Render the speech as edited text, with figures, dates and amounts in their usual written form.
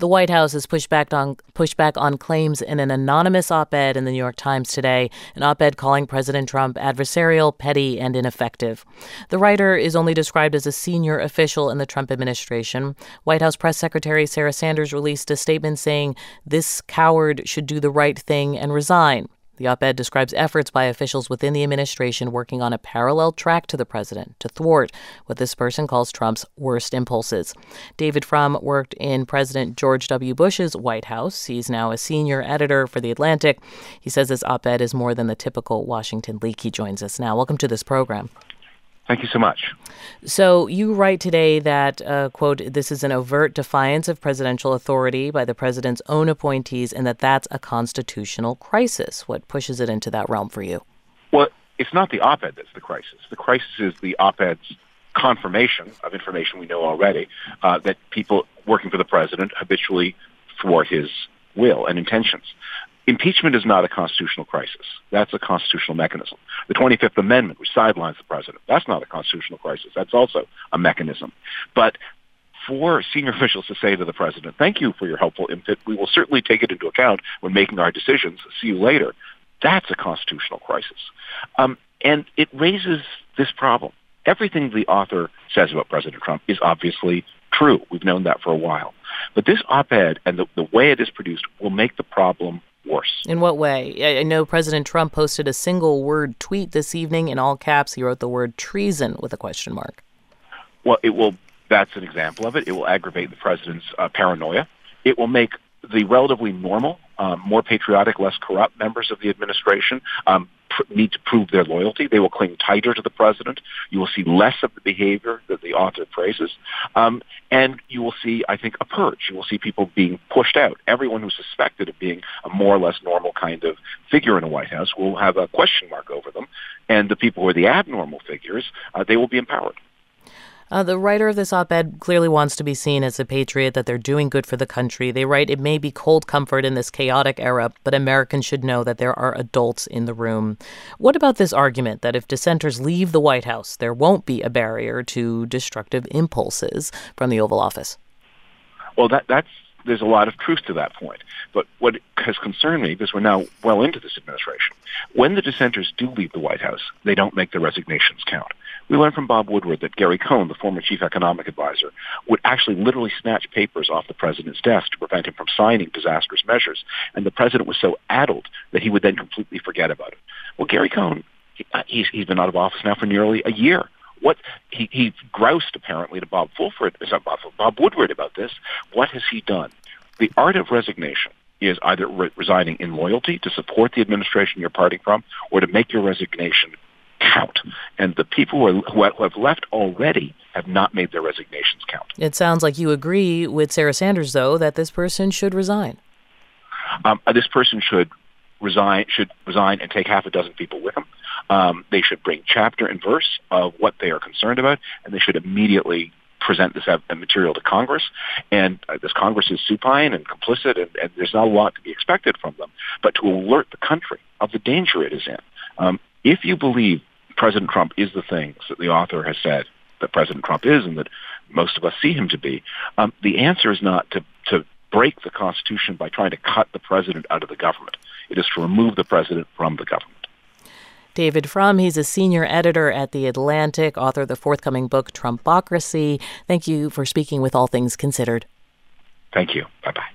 The White House has pushed back on claims in an anonymous op-ed in the New York Times today, an op-ed calling President Trump adversarial, petty, and ineffective. The writer is only described as a senior official in the Trump administration. White House Press Secretary Sarah Sanders released a statement saying this coward should do the right thing and resign. The op-ed describes efforts by officials within the administration working on a parallel track to the president to thwart what this person calls Trump's worst impulses. David Frum worked in President George W. Bush's White House. He's now a senior editor for The Atlantic. He says this op-ed is more than the typical Washington leak. He joins us now. Welcome to this program. Thank you so much. So you write today that, quote, this is an overt defiance of presidential authority by the president's own appointees and that that's a constitutional crisis. What pushes it into that realm for you? Well, it's not the op-ed that's the crisis. The crisis is the op-ed's confirmation of information we know already, that people working for the president habitually thwart his will and intentions. Impeachment is not a constitutional crisis. That's a constitutional mechanism. The 25th Amendment, which sidelines the president, that's not a constitutional crisis. That's also a mechanism. But for senior officials to say to the president, thank you for your helpful input, we will certainly take it into account when making our decisions, see you later, that's a constitutional crisis. And it raises this problem. Everything the author says about President Trump is obviously true. We've known that for a while. But this op-ed and the way it is produced will make the problem worse. In what way? I know President Trump posted a single-word tweet this evening. In all caps, he wrote the word treason with a question mark. Well, that's an example of it. It will aggravate the president's paranoia. It will make the relatively normal, more patriotic, less corrupt members of the administration need to prove their loyalty. They will cling tighter to the president. You will see less of the behavior that the author praises. And you will see, I think, a purge. You will see people being pushed out. Everyone who's suspected of being a more or less normal kind of figure in a White House will have a question mark over them. And the people who are the abnormal figures, they will be empowered. The writer of this op-ed clearly wants to be seen as a patriot, that they're doing good for the country. They write, it may be cold comfort in this chaotic era, but Americans should know that there are adults in the room. What about this argument that if dissenters leave the White House, there won't be a barrier to destructive impulses from the Oval Office? Well, there's a lot of truth to that point. But what has concerned me, because we're now well into this administration, when the dissenters do leave the White House, they don't make their resignations count. We learned from Bob Woodward that Gary Cohn, the former chief economic advisor, would actually literally snatch papers off the president's desk to prevent him from signing disastrous measures. And the president was so addled that he would then completely forget about it. Well, Gary Cohn, he's been out of office now for nearly a year. He groused apparently to Bob Woodward about this. What has he done? The art of resignation is either resigning in loyalty to support the administration you're parting from, or to make your resignation count. And the people who have left already have not made their resignations count. It sounds like you agree with Sarah Sanders, though, that this person should resign. This person should resign and take half a dozen people with them. They should bring chapter and verse of what they are concerned about, and they should immediately present this material to Congress. And this Congress is supine and complicit, and there's not a lot to be expected from them. But to alert the country of the danger it is in. If you believe President Trump is the things that the author has said that President Trump is and that most of us see him to be, the answer is not to break the Constitution by trying to cut the president out of the government. It is to remove the president from the government. David Frum, he's a senior editor at The Atlantic, author of the forthcoming book, Trumpocracy. Thank you for speaking with All Things Considered. Thank you. Bye-bye.